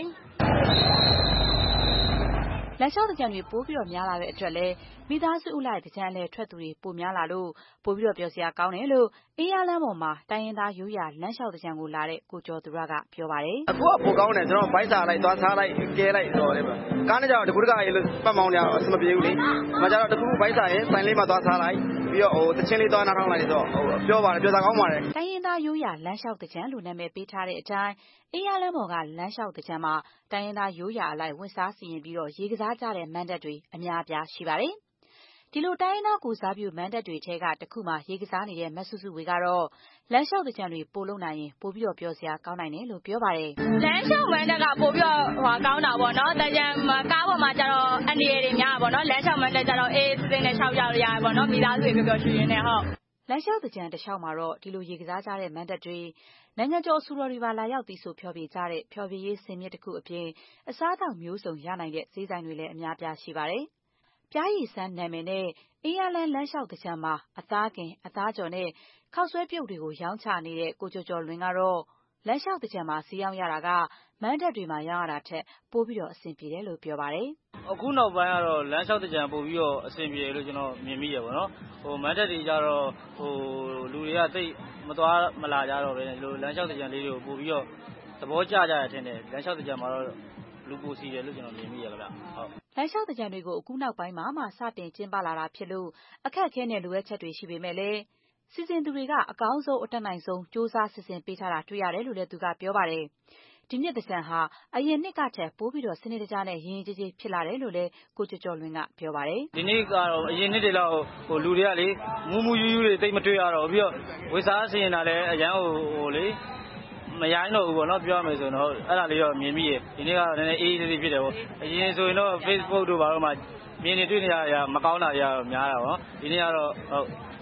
လမ်းလျှောက်တကြံတွေပိုးပြီးတော့များလာတဲ့အတွက်လည်းမိသားစုအလိုက်တကြံလဲထွက်သူတွေပိုများလာလို့ပိုပြီးတော့ပျော်စရာကောင်းတယ်လို့အေးရလမ်းပေါ်မှာတိုင်းရင်းသားရိုးရာလမ်းလျှောက်တကြံကိုလာတဲ့ကိုကျော်သူရကပြောပါတယ်အခုကပိုကောင်းတယ်ကျွန်တော်ဘိုက်စာလိုက်သွားစားလိုက်ကဲလိုက်တော့လေကားနဲ့ကြောင်တကူတကရေလို့ပတ်မောင်းကြအဆင်မပြေဘူးလေမကြတော့တကူဘိုက်စာရင်ဆိုင်လေးမှာသွားစားလိုက်ပြီးတော့ဟိုတချင်းလေးသွားနားထောင်လိုက်တော့ဟိုပြောပါတယ်ပြောစားကောင်းပါတယ်တိုင်းရင်းသားရိုးရာလမ်းလျှောက်တကြံလို့နာမည်ပေးထားတဲ့အတိုင်းအေးရလမ်းပေါ်ကလမ်းလျှောက်တကြံမှာတိုင်းရင်းသားရိုးရာအလိုက်ဝင်စားစီရင်ပြီးတော့ရေကစားကြတဲ့မန်တပ်တွေအများအပြားရှိပါတယ်ဒီလိုတိုင်းရင်းသားကိုစားပြုမန်တပ်တွေထဲကတခုမှရေကစားနေတဲ့မဆုစုဝေကတော့လမ်းလျှောက်တကြံတွေပို့လို့နိုင်ရင်ပို့ပြီးတော့ပျော်စရာကောင်းနိုင်တယ်လို့ပြောပါတယ်လမ်းလျှောက်မန်တပ်ကပို့ပြီးတော့ဟိုကောင်းတာပေါ့နော်တကြံကားပေါ်မှာကျတော့အနေရတွေများပါပေါ့နော်လမ်းလျှောက်မန်တပ်ကျတော့အေးစင်းနဲ့လျှောက်ကြရရပါပေါ့နော်မိသားစုတွေပျော်ရွှင်ရင်းနဲ့ဟုတ်လမ်းလျှောက်တကြံတစ်လျှောက်မှာတော့ဒီလိုရေကစားကြတဲ့မန်တပ်တွေနိုင်ငံကျော်ဆူတော်တွေပါလာရောက်ပြီးဆိုဖျော်ဖြေကြတဲ့ဖျော်ဖြေရေးစင်မြင့်တစ်ခုအပြင်အစားအသောက်မျိုးစုံရနိုင်တဲ့ဈေးဆိုင်တွေလည်းအများပြားရှိပါတယ်ပြားရည်စမ်းနာမည်နဲ့အေးရလန်းလမ်းလျှောက်တကြံမှာအသားကင်အသားကြော်နဲ့ခောက်ဆွဲပြုတ်တွေကိုရောင်းချနေတဲ့ကိုကျော်ကျော်လွင်ကတော့လမ်းလျှောက်တကြံမှာဈေးရောက်ရတာကမန်းတက်တွေမှာရောင်းရတာထက်ပိုပြီးတော့အဆင်ပြေတယ်လို့ပြောပါတယ်အခုနောက်ပိုင်းကတော့လမ်းလျှောက်တကြံပို့ပြီးတော့အဆင်ပြေတယ်လို့ကျွန်တော်မြင်မိရပါတော့ဟိုမန်းတက်တွေကြတော့ဟိုလူတွေကသိမသွားမလာကြတော့ပဲဒီလိုလမ်းလျှောက်တကြံလေးတွေကိုပို့ပြီးတော့သဘောကျကြရတဲ့ထင်တယ်လမ်းလျှောက်တကြံမှာတော့လူပိုစီတယ်လို့ကျွန်တော်မြင်မိရလားဗျဟုတ်လမ်းလျှောက်တကြံတွေကိုအခုနောက်ပိုင်းမှာမှစတင်ကျင်းပလာတာဖြစ်လို့အခက်အခဲနဲ့လိုအပ်ချက်တွေရှိပေမဲ့လည်းစီစဉ်သူတွေကအကောင်းဆုံးအတက်နိုင်ဆုံးစ조사စီစဉ်ပေးထားတာတွေ့ရတယ်လို့လည်းသူကပြောပါတယ်ဒီနှစ်တကြံဟာအရင်နှစ်ကထက်ပိုးပြီးတော့စနေတကြနဲ့ရင်းရင်းကြီးကြီးဖြစ်လာတယ်လို့လည်းကိုကျော်ကျော်လွင်ကပြောပါတယ်ဒီနေ့ကတော့အရင်နှစ်တွေလောက်ဟိုလူတွေကလေမူးမူးယူးယူးတွေတိတ်မတွေ့ရတော့ပြီးတော့ဝေစားစီရင်တာလည်းအရန်ဟိုဟိုလေမရိုင်းတော့ဘူးပေါ့နော်ပြောရမယ်ဆိုတော့အဲ့ဒါလေးတော့မြင်မိရဒီနေ့ကလည်းနည်းနည်းအေးအေးလေးဖြစ်တယ်ပေါ့အရင်ဆိုရင်တော့ Facebook တို့ဘာလို့မှမြင်နေတွေ့နေရတာမကောင်းတာတွေကတော့များတာပေါ့ဒီနေ့ကတော့ဟုတ်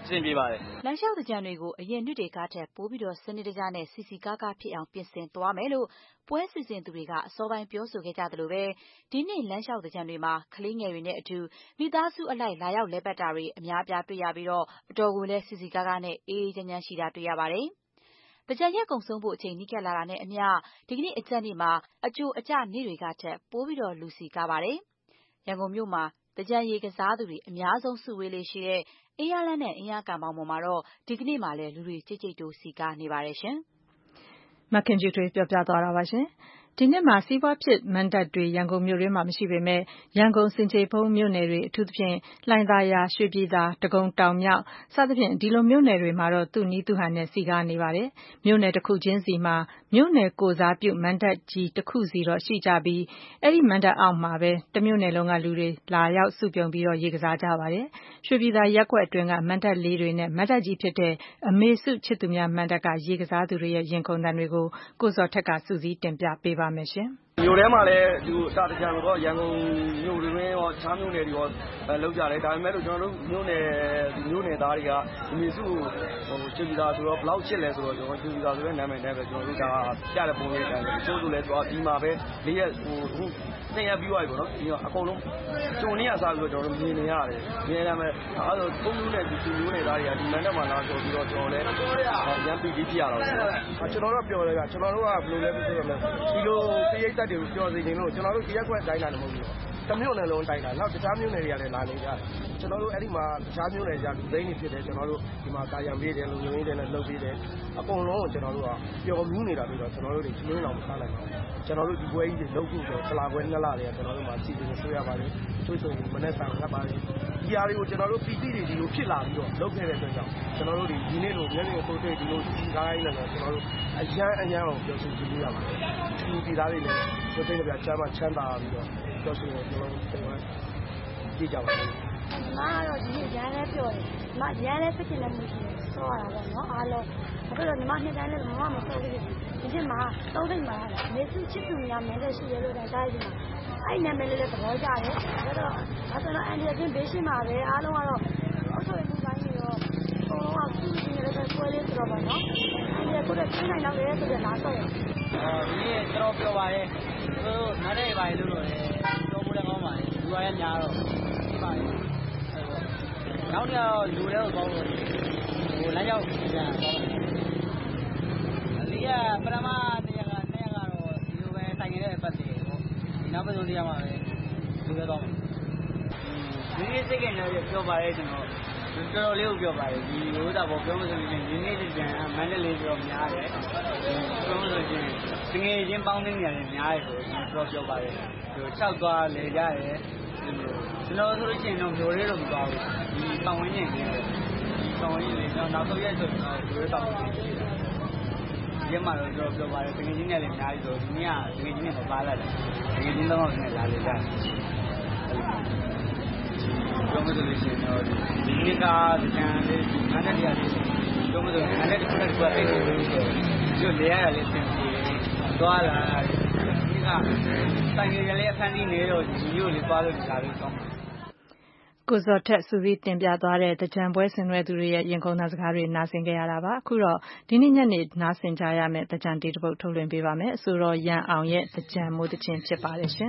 အဆင်ပြေပါတယ်။လမ်းလျှောက်သင်္ကြန်တွေကိုအရင်နှစ်တွေကထက်ပိုပြီးတော့စနစ်တကျနဲ့စီစီကားကားဖြစ်အောင်ပြင်ဆင်သွားမယ်လို့ပွဲစီစဉ်သူတွေကအစောပိုင်းပြောဆိုခဲ့ကြသလိုပဲဒီနေ့လမ်းလျှောက်သင်္ကြန်တွေမှာကလေးငယ်တွေနဲ့အတူမိသားစုအလိုက်လာရောက်လဲပတ်တာတွေအများအပြားတွေ့ရပြီးတော့အတော်ကိုလည်းစီစီကားကားနဲ့အေးအေးချမ်းချမ်းရှိတာတွေ့ရပါတယ်။သင်္ကြန်ရက်ကုန်ဆုံးဖို့အချိန်နီးကပ်လာတာနဲ့အမျှဒီကနေ့အကြံနေ့မှာအကျိုးအကျနေ့တွေကထက်ပိုပြီးတော့လူစီကားပါတယ်။ရန်ကုန်မြို့မှာသင်္ကြန်ရေကစားသူတွေအများဆုံးစုဝေးလေးရှိတဲ့အင်းရလန်းနဲ့အင်းရကံပေါင်းပေါ်မှာတော့ဒီကနေ့မှလည်းလူတွေကြိတ်ကြိတ်တိုးစီကားနေပါတယ်ရှင်။မခင်ကျူထွေးပြောပြသွားတာပါရှင်။ဒီနှစ်မှာစီးပွားဖြစ်မဏ္ဍပ်တွေရန်ကုန်မြို့တွင်းမှာမရှိပေမဲ့ရန်ကုန်စင်ကြေဖုံးမြို့နယ်တွေအထူးသဖြင့်လှိုင်သာယာရွှေပြည်သာဒဂုံတောင်မြောက်စသဖြင့်ဒီလိုမြို့နယ်တွေမှာတော့သူ့နီးသူ့ဟန်နဲ့စီကားနေပါတယ်။မြို့နယ်တစ်ခုချင်းစီမှာမြို့နယ်ကိုစားပြုမဏ္ဍပ်ကြီးတစ်ခုစီတော့ရှိကြပြီးအဲ့ဒီမဏ္ဍပ်အောက်မှာပဲတမြို့နယ်လုံးကလူတွေလာရောက်စုပြုံပြီးတော့ရေကစားကြပါတယ်။ရွှေပြည်သာရက်ကွက်အတွင်းကမဏ္ဍပ်လေးတွေနဲ့မဏ္ဍပ်ကြီးဖြစ်တဲ့အမေစုချစ်သူများမဏ္ဍပ်ကရေကစားသူတွေရဲ့ရင်ခုန်သံတွေကိုကိုဇော်ထက်ကစူးစီးတင်ပြပေးပါမယ်ရှင်။မြို့ထဲမှာလည်းဒီတာတကြံတော့ရန်ကုန်မြို့တွင်းရောချားမြို့နယ်တွေရောလောက်ကြတယ်ဒါပေမဲ့လို့ကျွန်တော်တို့မြို့နယ်မြို့နယ်သားတွေကဒီမျိုးစုဟိုချစ်ပြီးသားဆိုတော့ဘလောက်ချစ်လဲဆိုတော့ကျွန်တော်ချစ်ပြီးသားဆိုတဲ့နာမည်နဲ့ပဲကျွန်တော်တို့ဒါပြတဲ့ပုံလေးတန်းတယ်ဆိုဆိုလဲဆိုတော့ဒီမှာပဲလေးရက်ဟိုအခုနှစ်ရက်ပြီးသွားပြီပေါ့နော်ဒီကအကုန်လုံးကျုံနေရစားပြီးတော့ကျွန်တော်တို့မြင်နေရတယ်မြင်ရမယ်အဲဆိုပုံမျိုးနဲ့ဒီမျိုးနယ်သားတွေကဒီမန်တက်မှာလာဆိုပြီးတော့ကျွန်တော်လည်းရန်ပီတီးပြရတော့ကျွန်တော်တို့ပြောတယ်ကကျွန်တော်တို့ကဘယ်လိုလဲပြောရမလဲဒီလိုတရိတ်တက်တွေကိုပြောစီနေလို့ကျွန်တော်တို့ဒီရက်ကွက်တိုင်းတာလည်းမဟုတ်ဘူးတမျိုးနယ်လုံးတိုင်းတာနောက်တခြားမျိုးနယ်တွေကလည်းလာနေကြတယ်ကျွန်တော်တို့အဲ့ဒီမှာတခြားမျိုးနယ်ကြလူသိန်းနေဖြစ်တယ်ကျွန်တော်တို့ဒီမှာကာယံပေးတယ်လူရင်းတွေနဲ့လှုပ်ပေးတယ်အကုန်လုံးကိုကျွန်တော်တို့ကပျော်မြူးနေတာပြီးတော့ကျွန်တော်တို့တွေချင်းချင်းအောင်မစားနိုင်ပါဘူးကျွန်တော်တို့ဒီပွဲကြီးတွေလုပ်ဖို့ဆိုဆလာပွဲနှစ်လတွေကကျွန်တော်တို့မှာစီစဉ်ဆွေးရပါတယ်ဆွေးဆိုမနေ့ဆောင်ငတ်ပါတယ်ဒီအားတွေကိုကျွန်တော်တို့ပီတိတွေဒီလိုဖြစ်လာပြီးတော့လုပ်ခဲ့တဲ့အတွက်ကြောင့်ကျွန်တော်တို့ဒီဒီနေ့လိုမျက်နှာကိုတွေ့ဒီလိုစီကားရင်းနဲ့ကျွန်တော်တို့အရန်အရန်အောင်ပြောဆိုကြည့်ရပါတယ်ဒီဒီသားတွေလည်းတို့သိကြချမ်းချမ်းသာပြီးတော့ပြောဆိုရင်ကျွန်တော်တို့ကြည့်ကြပါမယ်။မာတော့ဒီရန်လည်းပြောတယ်။မာရန်လည်းဖြစ်နေမှုရှိတယ်။ဆောရတာပေါ့နော်။အားလုံးအခုတော့ညီမနှစ်တိုင်းလည်းမမမဆောဘူး။ဒီချိန်မှာသုံးသိမ့်မှာမေစုချစ်သူများမင်းလည်းရှိတယ်လို့တိုင်းတိုင်းဒီမှာအဲ့နာမည်လေးလည်းသဘောကျတယ်။ဒါတော့ဒါဆိုတော့အန်ဒီချင်းဘေးရှိမှာပဲအားလုံးကတော့အောက်ဆိုရင်ဒီပိုင်းတွေရောအကုန်လုံးကသူ့ရှင်ရဲ့လည်းဆွဲလေးဆိုတော့ပါနော်။အန်ဒီကိုလည်းချင်းနိုင်တော့လေဆိုတော့လာတော့ရ။အော်ဒီနေ့ကျွန်တော်ပြောပါရဲ။သူတို့နားတဲ့ပိုင်းလို့လို့လေပြောမှုလည်းကောင်းပါလေ။လူရရများတော့ဒီပါနောက်တော့လူတွေတော့ကောင်းလို့ဟိုလမ်းရောက်ပြန်သွားတယ်။ဒီကပရမတရားကတရားကတော့ဒီလိုပဲတိုင်နေတဲ့ပတ်တယ်ပေါ့။ဒီနောက်ပတ်ဆုံးတရားမှာပဲလူတွေတော့ဒီနေ့စိတ်ကနေပြောပါရဲကျွန်တော်တော်တော်လေးကိုပြောပါရဲဒီလိုတာပေါ့ပြောမလို့ရှိရင်ဒီနေ့ပြန်မန္တလေးပြောများတယ်။ပြောမလို့ရှိရင်ငွေချင်းပေါင်းနေနေရတယ်များတယ်ဆိုတော့ပြောပါရဲဟို၆သွားလေကြတယ်ကျွန်တော်ဆိုလို့ရှိရင်တော့မျိုးလေးတော့မကောင်းဘူးဒီပတ်ဝန်းကျင်လေးဒီပတ်ဝန်းကျင်လေးတော့နောက်ဆုံးရက်ဆိုတော့မျိုးလေးတောက်နေရှိတာဒီမှာတော့ကျွန်တော်ပြောပါတယ်တကယ်ချင်းနဲ့လည်းအများကြီးဆိုဒီနေ့ကတကယ်ချင်းနဲ့မပါလာတယ်တကယ်ချင်းတော့နဲ့လာလေကြပြောမလို့ရှိရင်တော့ဒီနေ့ကဒီကံလေးနားနဲ့တရားလေးပြောမလို့နားနဲ့တစ်ခုတစ်ခုပဲပြေးနေလို့ဆိုဒီလေရရလေးသင်ပြေသွားလာဒီကတိုင်ရလေးအခန်းကြီးနေတော့ဒီမျိုးလေးသွားလို့လာလို့ကောင်းပါကိုဇော်ထက်စူပြီးတင်ပြသွားတဲ့တကြံပွဲဆင်နွှဲသူတွေရဲ့ရင်ခုန်သံစကားတွေနားဆင်ကြရတာပါအခုတော့ဒီနေ့ညနေနားဆင်ကြရမယ့်တကြံတေးတစ်ပုဒ်ထုတ်လွှင့်ပေးပါမယ်အဆိုတော်ရန်အောင်ရဲ့တကြံမိုးတခြင်းဖြစ်ပါတယ်ရှင်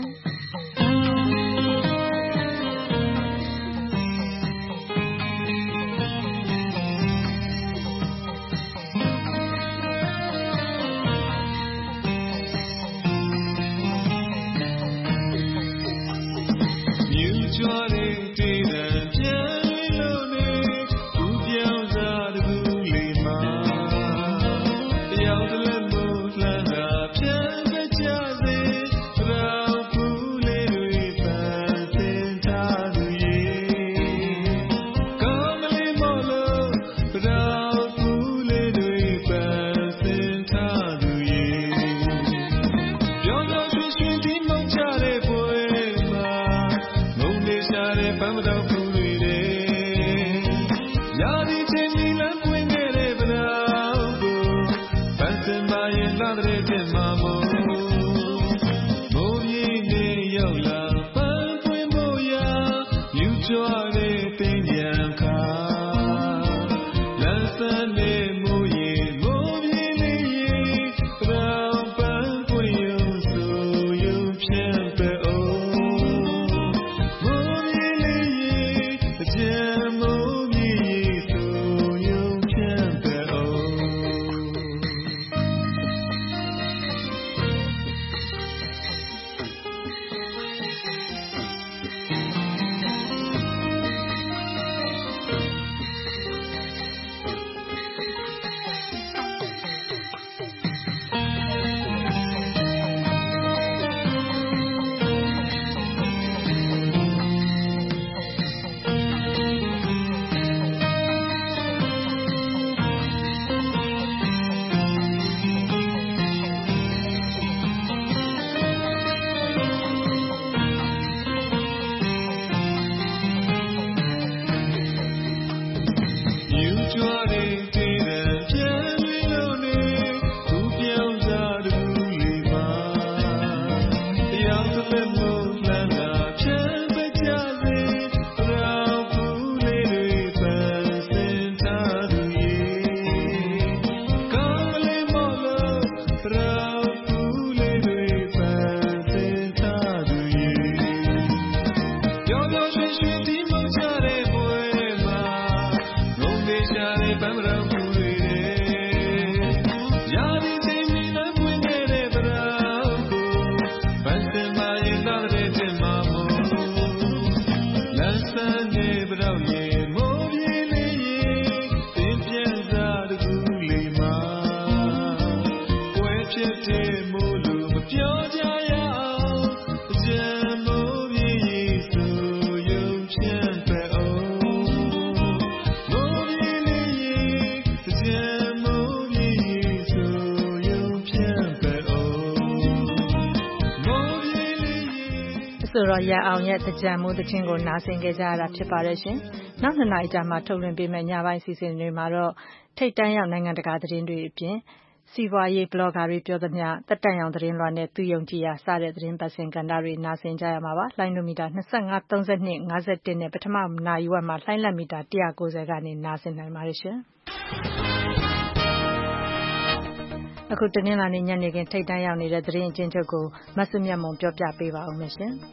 ပဆိုတော့ရအောင်ရဲ့တကြံမှုတခြင်းကိုနားဆင်ကြကြရတာဖြစ်ပါတယ်ရှင်။နောက်နှစ်နာရီကြာမှထုတ်လွှင့်ပေးမယ့်ညပိုင်းစီစဉ်တွေမှာတော့ထိတ်တန့်ရောက်နိုင်ငံတကာသတင်းတွေအပြင်စီးပွားရေးဘလော့ဂါတွေပြောသမျှတက်တန့်ရောင်သတင်းလွှာနဲ့သူယုံကြည်ရာစတဲ့သတင်းပတ်စဉ်ကဏ္ဍတွေနားဆင်ကြရမှာပါ။လိုင်းနိုမီတာနှစ်၅ ၃၂ ၅၁နဲ့ပထမနာရီဝက်မှာလှိုင်းလက်မီတာone ninetyကနေနားဆင်နိုင်ပါတယ်ရှင်။အခုတနင်္လာနေ့ညနေခင်းထိတ်တန့်ရောက်နေတဲ့သတင်းအကျဉ်းချုပ်ကိုမဆုမြတ်မွန်ပြောပြပေးပါဦးမယ်ရှင်။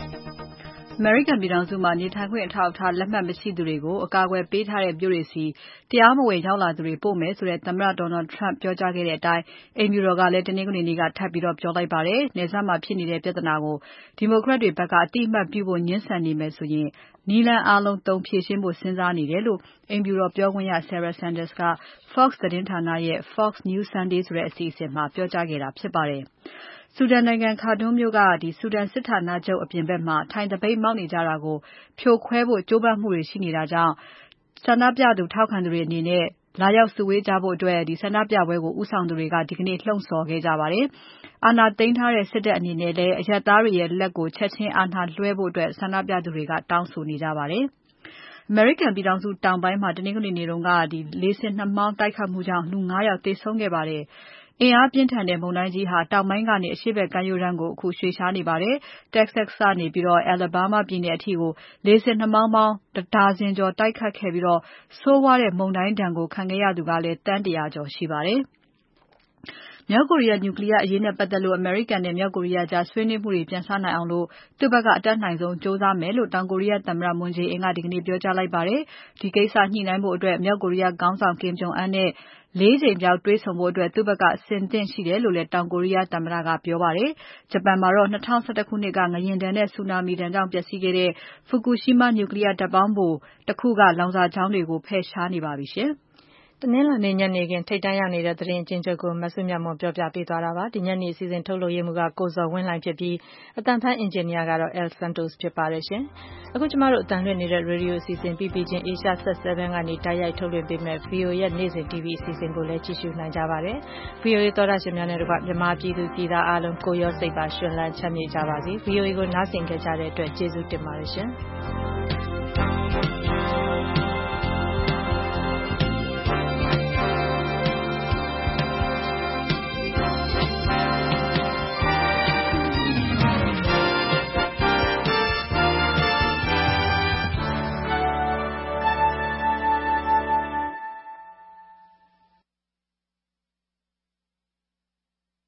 American ပြည်ထောင်စုမှာနေထိုင်ခွင့်အထောက်အထားလက်မှတ်မရှိသူတွေကိုအကာအကွယ်ပေးထားတဲ့မြို့တွေစီတရားမဝင်ရောက်လာသူတွေပို့မယ်ဆိုတဲ့သမ္မတ Donald Trump ပြောကြားခဲ့တဲ့အတိုင်းအိမ်ဖြူတော်ကလည်းတနင်္ဂနွေနေ့ကထပ်ပြီးပြောလိုက်ပါတယ်။နယ်စပ်မှာဖြစ်နေတဲ့ပြဿနာကိုဒီမိုကရက်တွေဘက်ကအတိအမှတ်ပြုဖို့ငြင်းဆန်နေမယ်ဆိုရင်နည်းလမ်းအားလုံးသုံးဖြေရှင်းဖို့စဉ်းစားနေတယ်လို့အိမ်ဖြူတော်ပြောခွင့်ရ Sarah Sanders က Fox သတင်းဌာနရဲ့ Fox News Sunday ဆိုတဲ့အစီအစဉ်မှာပြောကြားခဲ့တာဖြစ်ပါတယ်။ဆူဒန်နိုင်ငံ Khartoum မြို့ကဆူဒန်စစ်ဌာနချုပ်အပြင်ဘက်မှာထိုင်သပိတ်မှောက်နေကြတာကိုဖြိုခွဲဖို့ကြိုးပမ်းမှုတွေရှိနေတာကြောင့်ဆန္ဒပြသူထောက်ခံသူတွေအနေနဲ့လာရောက်စုဝေးကြဖို့အတွက်ဒီဆန္ဒပြပွဲကိုဦးဆောင်သူတွေကဒီကနေ့လှုံ့ဆော်ခဲ့ကြပါတယ်။အာဏာသိမ်းထားတဲ့စစ်တပ်အနေနဲ့လည်းအရပ်သားတွေရဲ့လက်ကိုချက်ချင်းအာဏာလွှဲဖို့အတွက်ဆန္ဒပြသူတွေကတောင်းဆိုနေကြပါတယ်။ American ပြည်ထောင်စုတောင်ပိုင်းမှာတနင်္ဂနွေနေ့တုန်းကလေဆင်နှာမောင်းတိုက်ခတ်မှုကြောင့်လူ၅ယောက်သေဆုံးခဲ့ပါတယ်။အင်အားပြင်းထန်တဲ့မုန်တိုင်းကြီးဟာတောင်ပိုင်းကနေအရှေ့ဘက်ကမ်းရိုးတန်းကိုအခုရွှေ့လျားနေပါတယ်။ Texas ကနေပြီးတော့ Alabama ပြည်နယ်အထိကိုလေဆင်နှာမောင်းပေါင်းတဒါဇင်ကျော်တိုက်ခတ်ခဲ့ပြီးတော့ဆိုးဝါးတဲ့မုန်တိုင်းဒဏ်ကိုခံခဲ့ရသူကလည်းသန်းတရာကျော်ရှိပါတယ်။မြောက်ကိုရီးယားနျူကလီးယားအရေးနဲ့ပတ်သက်လို့အမေရိကန်နဲ့မြောက်ကိုရီးယားကြားဆွေးနွေးမှုတွေပြန်စနိုင်အောင်လို့သူ့ဘက်ကအတတ်နိုင်ဆုံးကြိုးစားမယ်လို့တောင်ကိုရီးယားသမ္မတ Moon Jae-in ကဒီကနေ့ပြောကြားလိုက်ပါတယ်။ဒီကိစ္စညှိနှိုင်းဖို့အတွက်မြောက်ကိုရီးယားခေါင်းဆောင် Kim Jong Un နဲ့လေးကြိမ်မြောက်တွေ့ဆုံဖို့အတွက်သူ့ဘက်ကအဆင်သင့်ရှိတယ်လို့လည်းတောင်ကိုရီးယားသမ္မတကပြောပါတယ်။ဂျပန်မှာတော့၂၀၁၁ခုနှစ်ကငလျင်ဒဏ်နဲ့ဆူနာမီဒဏ်ကြောင့်ပျက်စီးခဲ့တဲ့ Fukushima နျူကလီးယားဓါတ်ပေါင်းဖိုတခုကလောင်စာကြောင်းတွေကိုဖယ်ရှားနေပါပြီရှင်။တနင်္လာနေ့ညနေခင်းထိတ်တန့်ရောက်နေတဲ့သတင်းအကျဉ်းချုပ်ကိုမဆုမြတ်မွန်ပြောပြပေးသွားတာပါ။ဒီညနေအစီအစဉ်ထုတ်လုပ်ရေးမှူးကကိုဇော်ဝင်းလှိုင်ဖြစ်ပြီးအသံဖန်အင်ဂျင်နီယာကတော့ El Santos ဖြစ်ပါတယ်ရှင်။အခုကျမတို့အသံလွှင့်နေတဲ့ Radio အစီအစဉ် P P ချင်း Asia Set seven ကနေတိုက်ရိုက်ထုတ်လွှင့်ပေးမဲ့ V O A ရဲ့နေ့စဉ် T V အစီအစဉ်ကိုလည်းကြည့်ရှုနိုင်ကြပါတယ်။ V O A သောတာရှင်များနဲ့တကွမြန်မာပြည်သူပြည်သားအားလုံးကိုရောစိတ်ပါရှင်လန်းချမ်းမြေ့ကြပါစေ။ V O A ကိုနားဆင်ကြတဲ့အတွက်ကျေးဇူးတင်ပါတယ်ရှင်။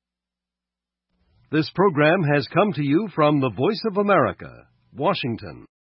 This program has come to you from the Voice of America, Washington.